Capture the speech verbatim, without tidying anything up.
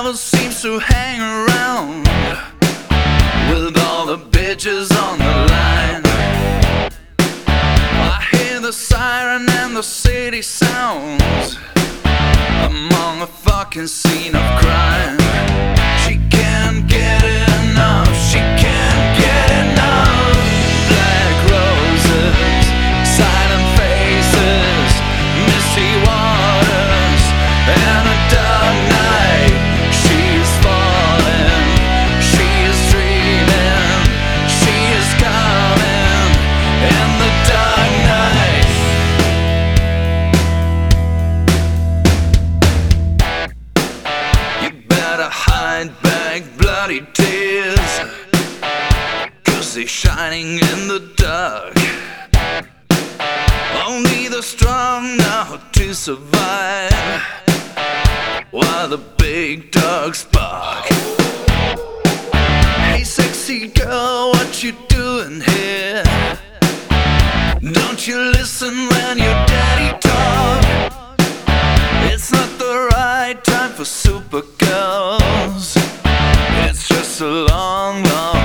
never seems to hang around with all the bitches on the line. I hear the siren and the city sounds among a fucking scene of crime. She can't get enough, she can't get enough. Black roses, silent faces, misty waters, and a dark night. She's falling, she is dreaming, she is coming in the dark night. You better hide back bloody tears, 'cause they're shining in the dark. Only the strong know to survive while the big dogs bark. Hey sexy girl, what you doing here? Don't you listen when your daddy talk? It's not the right time for super girls. It's just a long, long